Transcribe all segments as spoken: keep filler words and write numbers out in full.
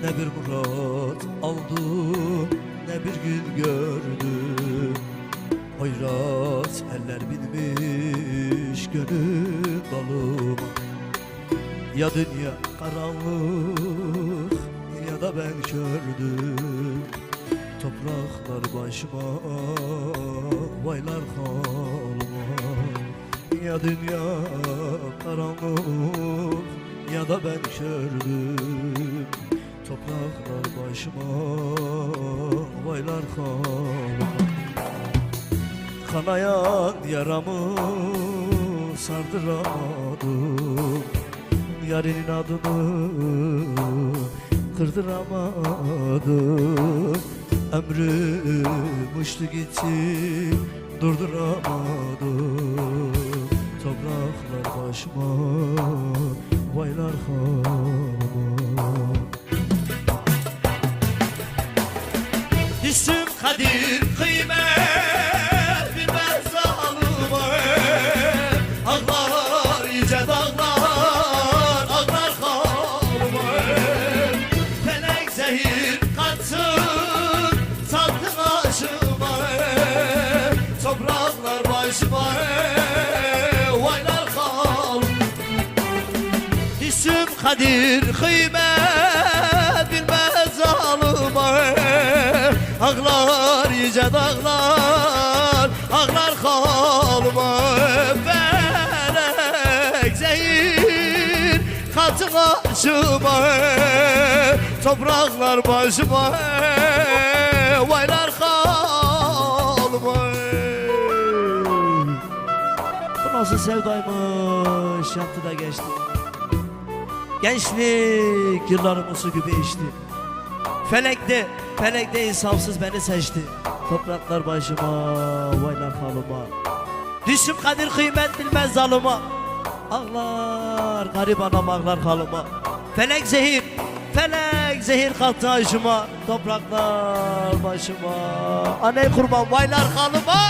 Ne bir murat aldım, ne bir gün gördüm. Hoyrat eller binmiş gönül dalıma. Ya dünya karanlık ya da ben kördüm. Topraklar başıma, vaylar halıma. Ya dünya karanlık ya da ben kördüm. Topraklar başıma, vaylar halıma. Kanayan yaramı sardıramadım. Yarinin adını kırdıramadım. Ömrüm uçtu gitti, durduramadım. Topraklar başıma, vaylar halıma. İsim kadir kıymet bilmez zalıma. Ağlar yüce dağlar, ağlar halıma. Felek zehir katsın salkın aşıma. Topraklar başıma, vaylar halıma. İsim kadir kıymet bilmez zalıma. Ağlar yüce dağlar, ağlar halıma. Felek zehir katın aşıma. Topraklar başıma, vaylar halıma. Bu nasıl sevdaymış, yaptı da geçti. Gençlik yıllarımı su gibi içti. Felekte, felekte insafsız beni seçti. Topraklar başıma, vaylar halıma. Düşüm kadir kıymet bilmez zalıma. Ağlar garip anam, ağlar halıma. Felek zehir, felek zehir kattı aşıma. Topraklar başıma, aney kurban, vaylar halıma.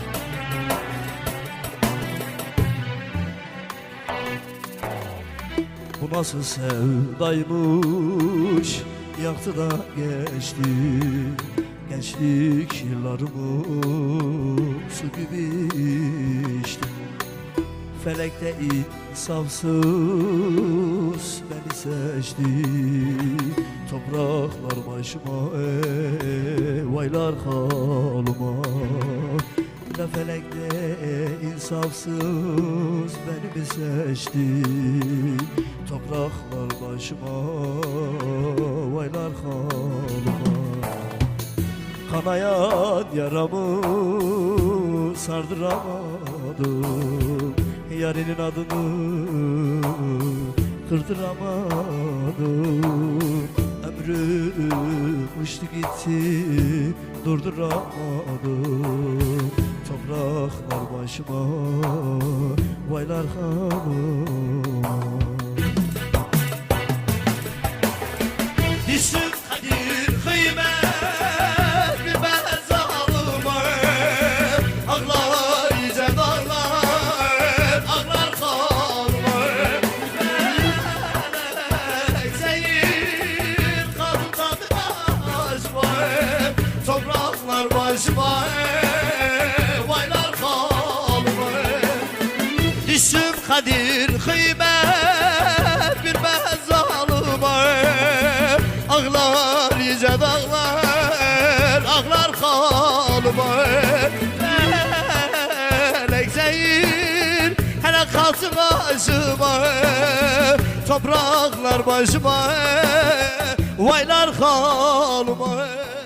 Bu nasıl sevdaymış, yaktı da geçti. Gençlik yıllarımı su gibi içti. Felekte insafsız beni seçti. Topraklar başıma, ey, vaylar halıma. Da felekte insafsız beni mi seçti? Topraklar başıma, vaylar halıma. Kanayan yaramı sardıramadım. Yarinin adını kırdıramadım. Ömrüm uçtu gitti, durduramadım. Topraklar başıma, vaylar halıma. Düşüm kadir kıymet bilmez zalıma. Ağlar yüce dağlar, ağlar halıma. Felek zehir kadın tadı başıma. Topraklar başıma, vaylar halıma. Düşüm kadir kıymet bilmez zalıma. Ağlar yüce dağlar, ağlar halıma. Felek zehir hele kalsın aşıma. Topraklar başıma, vaylar halıma.